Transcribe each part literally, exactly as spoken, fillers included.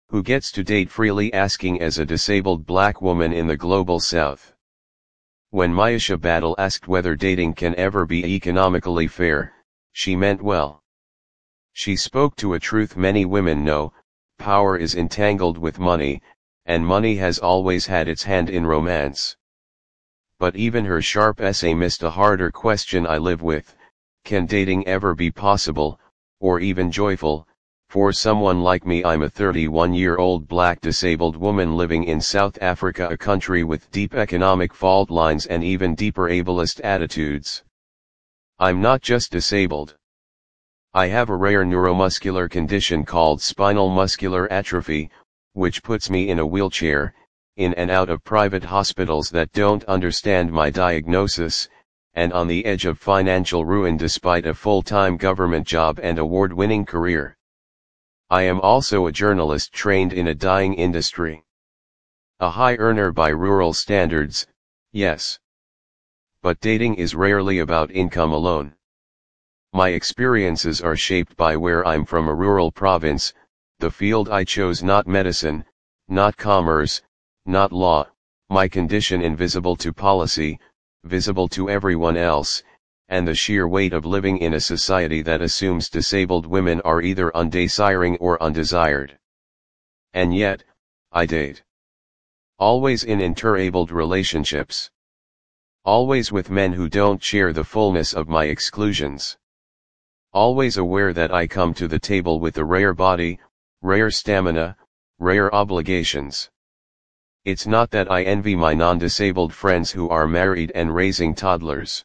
Who gets to date freely, asking as a disabled black woman in the global south. When Myisha Battle asked whether dating can ever be economically fair, she meant well. She spoke to a truth many women know: power is entangled with money, and money has always had its hand in romance. But even her sharp essay missed a harder question I live with: can dating ever be possible, or even joyful, for someone like me? I'm a thirty-one-year-old black disabled woman living in South Africa, a country with deep economic fault lines and even deeper ableist attitudes. I'm not just disabled. I have a rare neuromuscular condition called spinal muscular atrophy, which puts me in a wheelchair, in and out of private hospitals that don't understand my diagnosis, and on the edge of financial ruin despite a full-time government job and award-winning career. I am also a journalist trained in a dying industry. A high earner by rural standards, yes. But dating is rarely about income alone. My experiences are shaped by where I'm from, a rural province, the field I chose, not medicine, not commerce, not law, my condition invisible to policy, visible to everyone else, and the sheer weight of living in a society that assumes disabled women are either undesiring or undesired. And yet, I date. Always in interabled relationships. Always with men who don't share the fullness of my exclusions. Always aware that I come to the table with a rare body, rare stamina, rare obligations. It's not that I envy my non-disabled friends who are married and raising toddlers.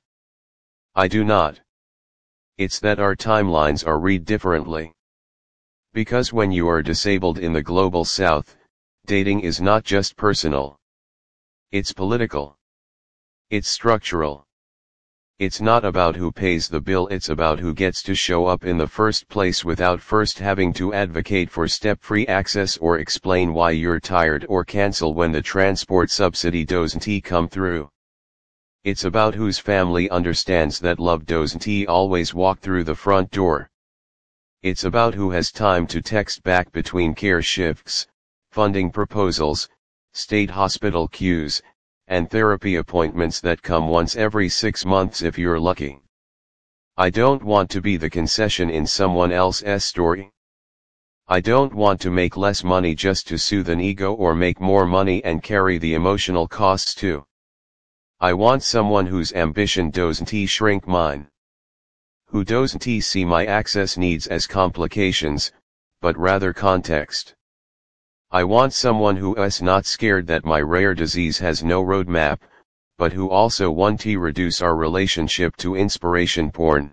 I do not. It's that our timelines are read differently. Because when you are disabled in the global south, dating is not just personal. It's political. It's structural. It's not about who pays the bill, it's about who gets to show up in the first place without first having to advocate for step-free access or explain why you're tired or cancel when the transport subsidy doesn't come through. It's about whose family understands that love doesn't always walk through the front door. It's about who has time to text back between care shifts, funding proposals, state hospital queues, and therapy appointments that come once every six months if you're lucky. I don't want to be the concession in someone else's story. I don't want to make less money just to soothe an ego or make more money and carry the emotional costs too. I want someone whose ambition doesn't shrink mine. Who doesn't see my access needs as complications, but rather context. I want someone who is not scared that my rare disease has no roadmap, but who also want to reduce our relationship to inspiration porn.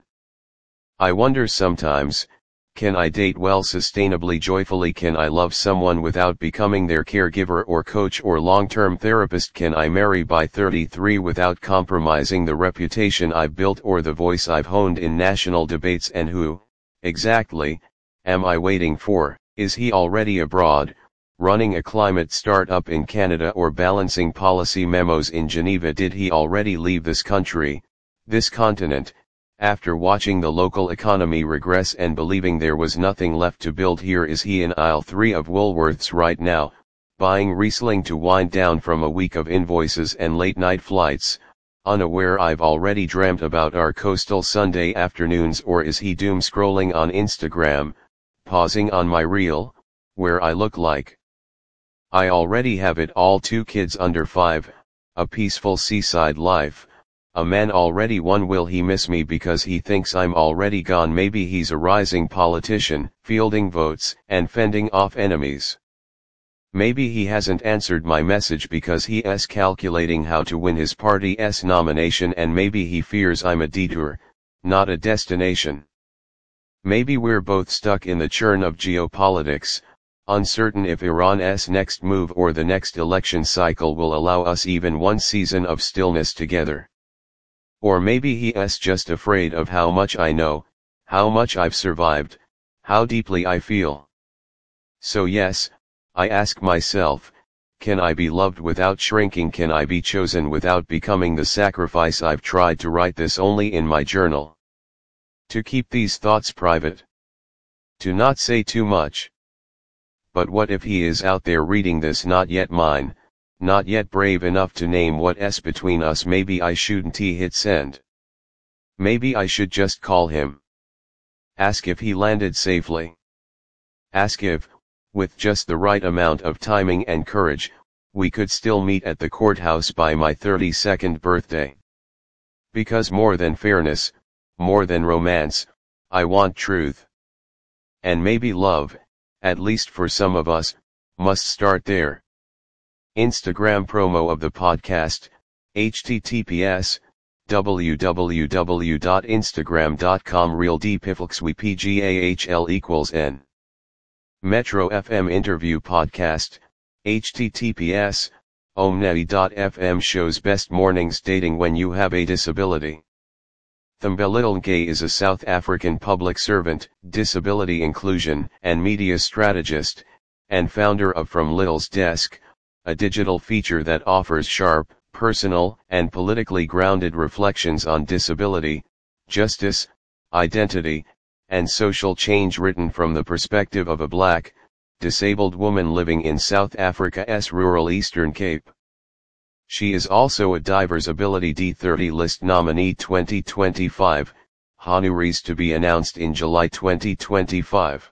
I wonder sometimes, can I date well, sustainably, joyfully? Can I love someone without becoming their caregiver or coach or long-term therapist? Can I marry by thirty-three without compromising the reputation I've built or the voice I've honed in national debates? And who, exactly, am I waiting for? Is he already abroad, running a climate startup in Canada or balancing policy memos in Geneva? Did he already leave this country, this continent, after watching the local economy regress and believing there was nothing left to build here? Is he in aisle three of Woolworths right now, buying Riesling to wind down from a week of invoices and late-night flights, unaware I've already dreamt about our coastal Sunday afternoons? Or is he doom scrolling on Instagram, pausing on my reel, where I look like I already have it all: two kids under five, a peaceful seaside life, a man already won? Will he miss me because he thinks I'm already gone? Maybe he's a rising politician, fielding votes and fending off enemies. Maybe he hasn't answered my message because he is calculating how to win his party's nomination, and maybe he fears I'm a detour, not a destination. Maybe we're both stuck in the churn of geopolitics, uncertain if Iran's next move or the next election cycle will allow us even one season of stillness together. Or maybe he is just afraid of how much I know, how much I've survived, how deeply I feel. So yes, I ask myself, can I be loved without shrinking? Can I be chosen without becoming the sacrifice? I've tried to write this only in my journal. To keep these thoughts private. To not say too much. but what if he is out there reading this? Not yet mine, not yet brave enough to name what's between us. Maybe I shouldn't hit send. Maybe I should just call him. Ask if he landed safely. Ask if, with just the right amount of timing and courage, we could still meet at the courthouse by my thirty-second birthday. Because more than fairness, more than romance, I want truth. And maybe love, at least for some of us, must start there. Instagram promo of the podcast, https www.instagram.com realdpiflxwepgahl equals n. Metro F M interview podcast, https omnei.fm shows best mornings dating when you have a disability. Thembelittle is a South African public servant, disability inclusion and media strategist, and founder of From Little's Desk, a digital feature that offers sharp, personal, and politically grounded reflections on disability, justice, identity, and social change written from the perspective of a Black, disabled woman living in South Africa's rural Eastern Cape. She is also a Diversability D thirty list nominee twenty twenty-five, honorees to be announced in July twenty twenty-five.